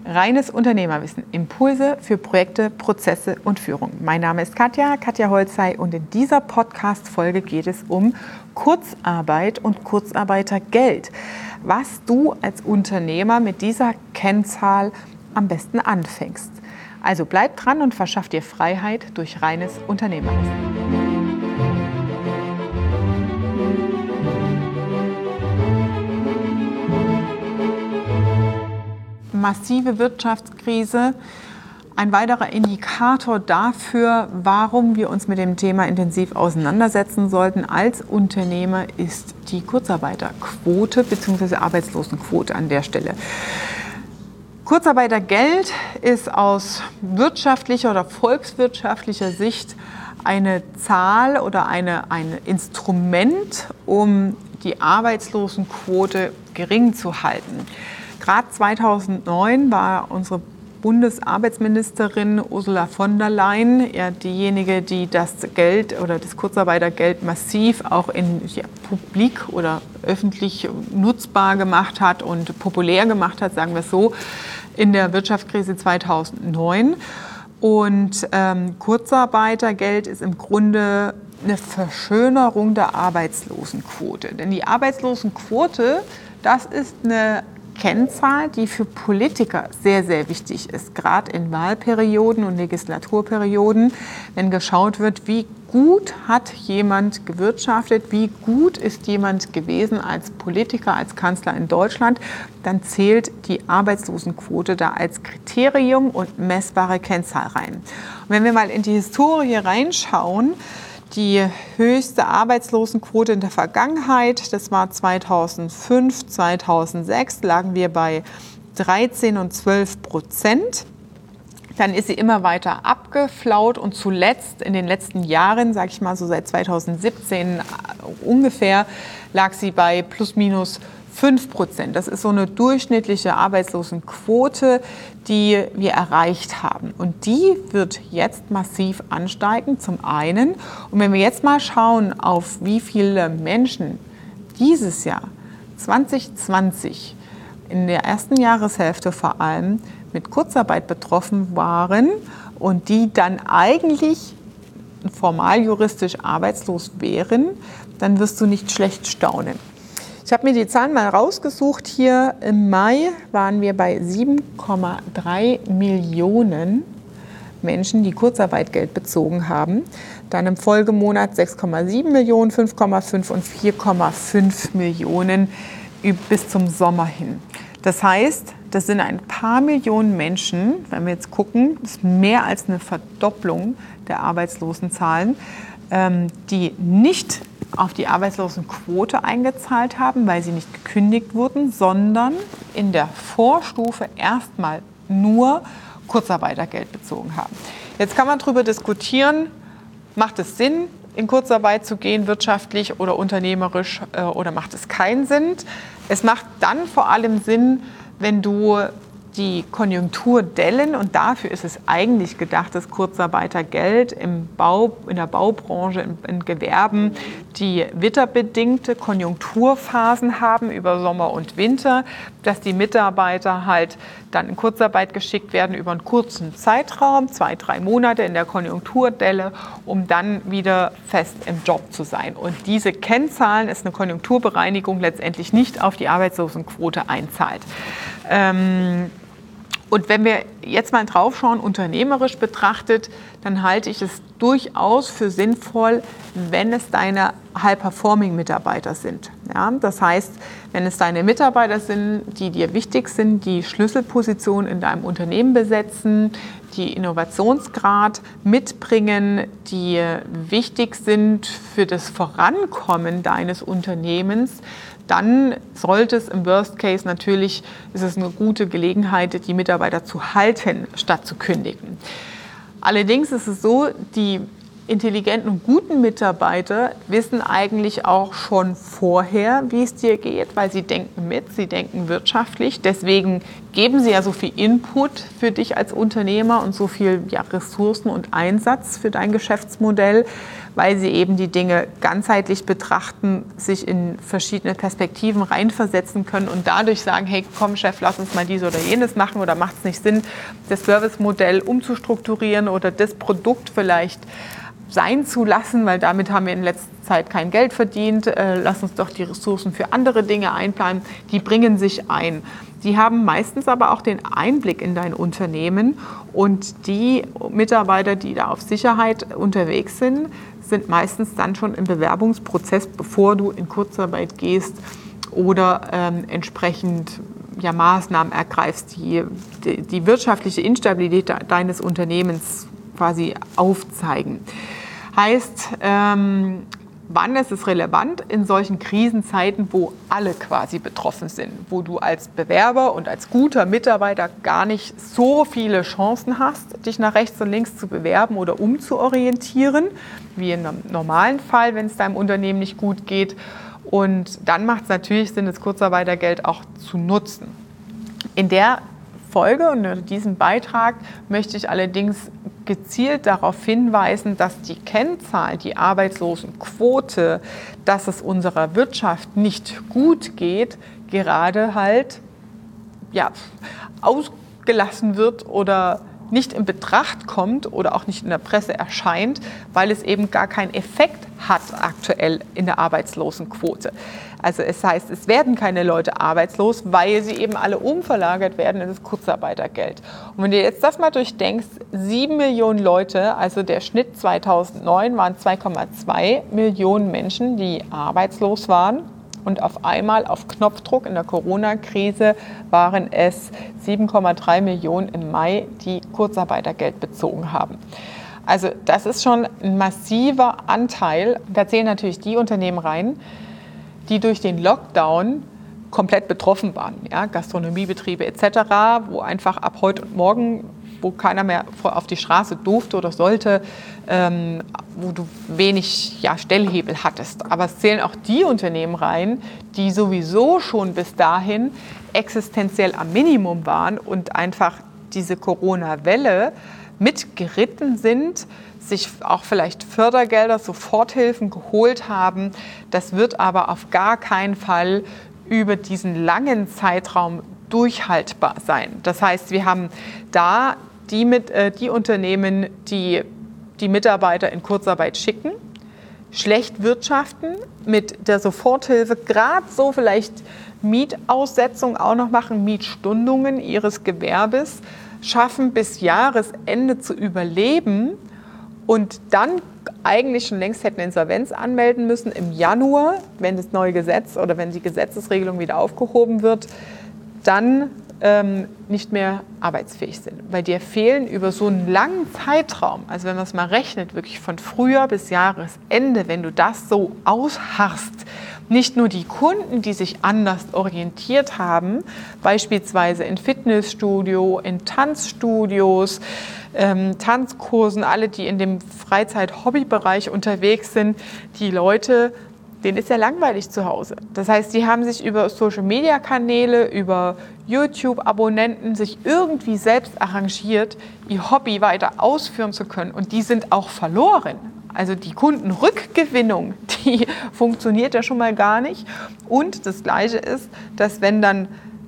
Reines Unternehmerwissen. Impulse für Projekte, Prozesse und Führung. Mein Name ist Katja Holzei und in dieser Podcast-Folge geht es um Kurzarbeit und Kurzarbeitergeld. Was du als Unternehmer mit dieser Kennzahl am besten anfängst. Also bleib dran und verschaff dir Freiheit durch reines Unternehmerwissen. Massive Wirtschaftskrise. Ein weiterer Indikator dafür, warum wir uns mit dem Thema intensiv auseinandersetzen sollten als Unternehmer, ist die Kurzarbeiterquote bzw. Arbeitslosenquote an der Stelle. Kurzarbeitergeld ist aus wirtschaftlicher oder volkswirtschaftlicher Sicht eine Zahl oder ein Instrument, um die Arbeitslosenquote gering zu halten. Gerade 2009 war unsere Bundesarbeitsministerin Ursula von der Leyen diejenige, die das Geld oder das Kurzarbeitergeld massiv auch in publik oder öffentlich nutzbar gemacht hat und populär gemacht hat, sagen wir es so, in der Wirtschaftskrise 2009. Und Kurzarbeitergeld ist im Grunde eine Verschönerung der Arbeitslosenquote. Denn die Arbeitslosenquote, das ist eine Kennzahl, die für Politiker sehr, sehr wichtig ist, gerade in Wahlperioden und Legislaturperioden, wenn geschaut wird, wie gut hat jemand gewirtschaftet, wie gut ist jemand gewesen als Politiker, als Kanzler in Deutschland, dann zählt die Arbeitslosenquote da als Kriterium und messbare Kennzahl rein. Und wenn wir mal in die Historie reinschauen, die höchste Arbeitslosenquote in der Vergangenheit, das war 2005, 2006, lagen wir bei 13 und 12%. Dann ist sie immer weiter abgeflaut und zuletzt in den letzten Jahren, sage ich mal so seit 2017 ungefähr, lag sie bei plus minus 5%. Das ist so eine durchschnittliche Arbeitslosenquote, die wir erreicht haben. Und die wird jetzt massiv ansteigen, zum einen. Und wenn wir jetzt mal schauen, auf wie viele Menschen dieses Jahr, 2020, in der ersten Jahreshälfte vor allem, mit Kurzarbeit betroffen waren und die dann eigentlich formal juristisch arbeitslos wären, dann wirst du nicht schlecht staunen. Ich habe mir die Zahlen mal rausgesucht. Hier im Mai waren wir bei 7,3 Millionen Menschen, die Kurzarbeitgeld bezogen haben. Dann im Folgemonat 6,7 Millionen, 5,5 und 4,5 Millionen bis zum Sommer hin. Das heißt, das sind ein paar Millionen Menschen, wenn wir jetzt gucken, das ist mehr als eine Verdopplung der Arbeitslosenzahlen, die nicht auf die Arbeitslosenquote eingezahlt haben, weil sie nicht gekündigt wurden, sondern in der Vorstufe erstmal nur Kurzarbeitergeld bezogen haben. Jetzt kann man darüber diskutieren, macht es Sinn, in Kurzarbeit zu gehen, wirtschaftlich oder unternehmerisch, oder macht es keinen Sinn? Es macht dann vor allem Sinn, wenn du die Konjunkturdellen, und dafür ist es eigentlich gedacht, das Kurzarbeitergeld in der Baubranche, in Gewerben, die witterbedingte Konjunkturphasen haben über Sommer und Winter, dass die Mitarbeiter halt dann in Kurzarbeit geschickt werden über einen kurzen Zeitraum, 2-3 Monate in der Konjunkturdelle, um dann wieder fest im Job zu sein. Und diese Kennzahlen ist eine Konjunkturbereinigung letztendlich nicht auf die Arbeitslosenquote einzahlt. Und wenn wir jetzt mal drauf schauen, unternehmerisch betrachtet, dann halte ich es durchaus für sinnvoll, wenn es deine High-Performing-Mitarbeiter sind. Ja, das heißt, wenn es deine Mitarbeiter sind, die dir wichtig sind, die Schlüsselpositionen in deinem Unternehmen besetzen, die Innovationsgrad mitbringen, die wichtig sind für das Vorankommen deines Unternehmens, dann sollte es im Worst Case natürlich, ist es eine gute Gelegenheit, die Mitarbeiter zu halten, statt zu kündigen. Allerdings ist es so, die intelligenten und guten Mitarbeiter wissen eigentlich auch schon vorher, wie es dir geht, weil sie denken mit, sie denken wirtschaftlich. Deswegen geben sie ja so viel Input für dich als Unternehmer und so viel Ressourcen und Einsatz für dein Geschäftsmodell, weil sie eben die Dinge ganzheitlich betrachten, sich in verschiedene Perspektiven reinversetzen können und dadurch sagen, hey, komm Chef, lass uns mal dies oder jenes machen, oder macht es nicht Sinn, das Servicemodell umzustrukturieren oder das Produkt vielleicht sein zu lassen, weil damit haben wir in letzter Zeit kein Geld verdient. Lass uns doch die Ressourcen für andere Dinge einplanen. Die bringen sich ein. Die haben meistens aber auch den Einblick in dein Unternehmen, und die Mitarbeiter, die da auf Sicherheit unterwegs sind, sind meistens dann schon im Bewerbungsprozess, bevor du in Kurzarbeit gehst oder entsprechend Maßnahmen ergreifst, die wirtschaftliche Instabilität deines Unternehmens quasi aufzeigen. Heißt, wann ist es relevant? In solchen Krisenzeiten, wo alle quasi betroffen sind, wo du als Bewerber und als guter Mitarbeiter gar nicht so viele Chancen hast, dich nach rechts und links zu bewerben oder umzuorientieren, wie in einem normalen Fall, wenn es deinem Unternehmen nicht gut geht. Und dann macht es natürlich Sinn, das Kurzarbeitergeld auch zu nutzen. In der Folge und in diesem Beitrag möchte ich allerdings gezielt darauf hinweisen, dass die Kennzahl, die Arbeitslosenquote, dass es unserer Wirtschaft nicht gut geht, gerade halt ausgelassen wird oder nicht in Betracht kommt oder auch nicht in der Presse erscheint, weil es eben gar keinen Effekt hat aktuell in der Arbeitslosenquote. Also es heißt, es werden keine Leute arbeitslos, weil sie eben alle umverlagert werden in das Kurzarbeitergeld. Und wenn du jetzt das mal durchdenkst, 7 Millionen Leute, also der Schnitt 2009 waren 2,2 Millionen Menschen, die arbeitslos waren. Und auf einmal auf Knopfdruck in der Corona-Krise waren es 7,3 Millionen im Mai, die Kurzarbeitergeld bezogen haben. Also das ist schon ein massiver Anteil. Da zählen natürlich die Unternehmen rein, die durch den Lockdown komplett betroffen waren. Ja, Gastronomiebetriebe etc., wo einfach ab heute und morgen, wo keiner mehr auf die Straße durfte oder sollte, wo du wenig Stellhebel hattest. Aber es zählen auch die Unternehmen rein, die sowieso schon bis dahin existenziell am Minimum waren und einfach diese Corona-Welle mitgeritten sind, sich auch vielleicht Fördergelder, Soforthilfen geholt haben. Das wird aber auf gar keinen Fall über diesen langen Zeitraum durchhaltbar sein. Das heißt, wir haben da die Unternehmen, die die Mitarbeiter in Kurzarbeit schicken, schlecht wirtschaften, mit der Soforthilfe gerade so vielleicht Mietaussetzung auch noch machen, Mietstundungen ihres Gewerbes, schaffen bis Jahresende zu überleben und dann eigentlich schon längst hätten Insolvenz anmelden müssen im Januar, wenn das neue Gesetz oder wenn die Gesetzesregelung wieder aufgehoben wird, dann nicht mehr arbeitsfähig sind. Weil dir fehlen über so einen langen Zeitraum, also wenn man es mal rechnet, wirklich von Frühjahr bis Jahresende, wenn du das so ausharrst, nicht nur die Kunden, die sich anders orientiert haben, beispielsweise in Fitnessstudio, in Tanzstudios, Tanzkursen, alle, die in dem Freizeit-Hobby-Bereich unterwegs sind, die Leute, denen ist ja langweilig zu Hause. Das heißt, die haben sich über Social-Media-Kanäle, über YouTube-Abonnenten sich irgendwie selbst arrangiert, ihr Hobby weiter ausführen zu können. Und die sind auch verloren. Also die Kundenrückgewinnung, die funktioniert ja schon mal gar nicht. Und das Gleiche ist, dass wenn dann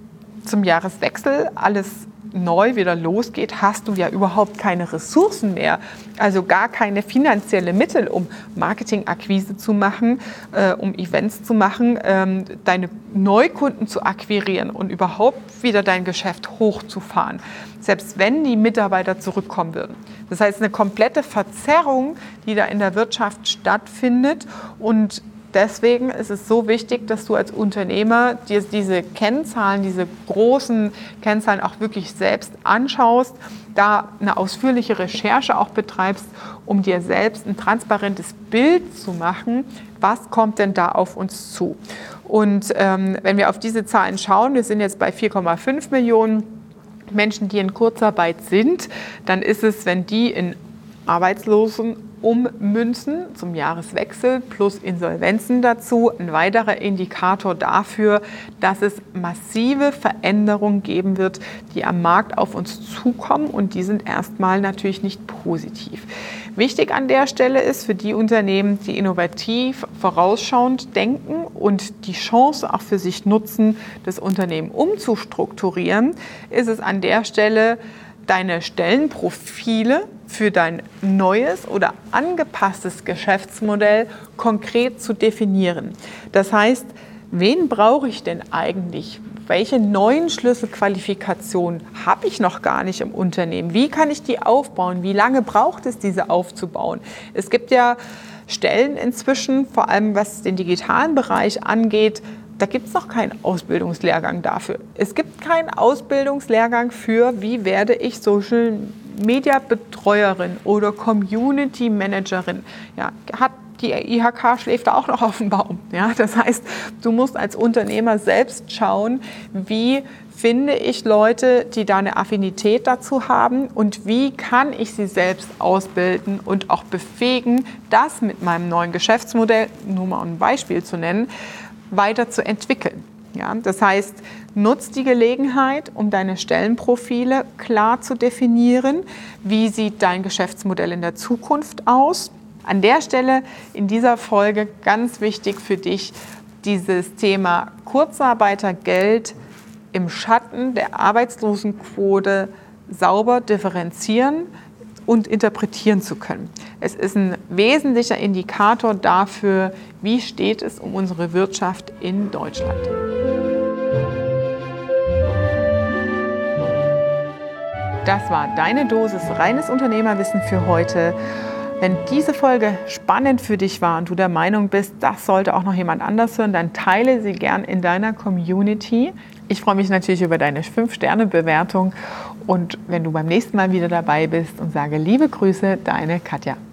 zum Jahreswechsel alles neu wieder losgeht, hast du ja überhaupt keine Ressourcen mehr, also gar keine finanzielle Mittel, um Marketingakquise zu machen, um Events zu machen, deine Neukunden zu akquirieren und überhaupt wieder dein Geschäft hochzufahren, selbst wenn die Mitarbeiter zurückkommen würden. Das heißt, eine komplette Verzerrung, die da in der Wirtschaft stattfindet, und deswegen ist es so wichtig, dass du als Unternehmer dir diese Kennzahlen, diese großen Kennzahlen auch wirklich selbst anschaust, da eine ausführliche Recherche auch betreibst, um dir selbst ein transparentes Bild zu machen, was kommt denn da auf uns zu. Und wenn wir auf diese Zahlen schauen, wir sind jetzt bei 4,5 Millionen Menschen, die in Kurzarbeit sind, dann ist es, wenn die in Arbeitslosen ummünzen zum Jahreswechsel plus Insolvenzen dazu. Ein weiterer Indikator dafür, dass es massive Veränderungen geben wird, die am Markt auf uns zukommen, und die sind erstmal natürlich nicht positiv. Wichtig an der Stelle ist für die Unternehmen, die innovativ, vorausschauend denken und die Chance auch für sich nutzen, das Unternehmen umzustrukturieren, ist es an der Stelle, deine Stellenprofile für dein neues oder angepasstes Geschäftsmodell konkret zu definieren. Das heißt, wen brauche ich denn eigentlich? Welche neuen Schlüsselqualifikationen habe ich noch gar nicht im Unternehmen? Wie kann ich die aufbauen? Wie lange braucht es, diese aufzubauen? Es gibt ja Stellen inzwischen, vor allem was den digitalen Bereich angeht, da gibt es noch keinen Ausbildungslehrgang dafür. Es gibt keinen Ausbildungslehrgang für, wie werde ich Social Media Betreuerin oder Community Managerin. Ja, die IHK schläft da auch noch auf dem Baum. Ja, das heißt, du musst als Unternehmer selbst schauen, wie finde ich Leute, die da eine Affinität dazu haben, und wie kann ich sie selbst ausbilden und auch befähigen, das mit meinem neuen Geschäftsmodell, nur mal ein Beispiel zu nennen, weiterzuentwickeln. Ja, das heißt, nutz die Gelegenheit, um deine Stellenprofile klar zu definieren. Wie sieht dein Geschäftsmodell in der Zukunft aus? An der Stelle in dieser Folge ganz wichtig für dich, dieses Thema Kurzarbeitergeld im Schatten der Arbeitslosenquote sauber differenzieren und interpretieren zu können. Es ist ein wesentlicher Indikator dafür, wie steht es um unsere Wirtschaft in Deutschland. Das war deine Dosis reines Unternehmerwissen für heute. Wenn diese Folge spannend für dich war und du der Meinung bist, das sollte auch noch jemand anders hören, dann teile sie gern in deiner Community. Ich freue mich natürlich über deine 5-Sterne-Bewertung und wenn du beim nächsten Mal wieder dabei bist, und sage liebe Grüße, deine Katja.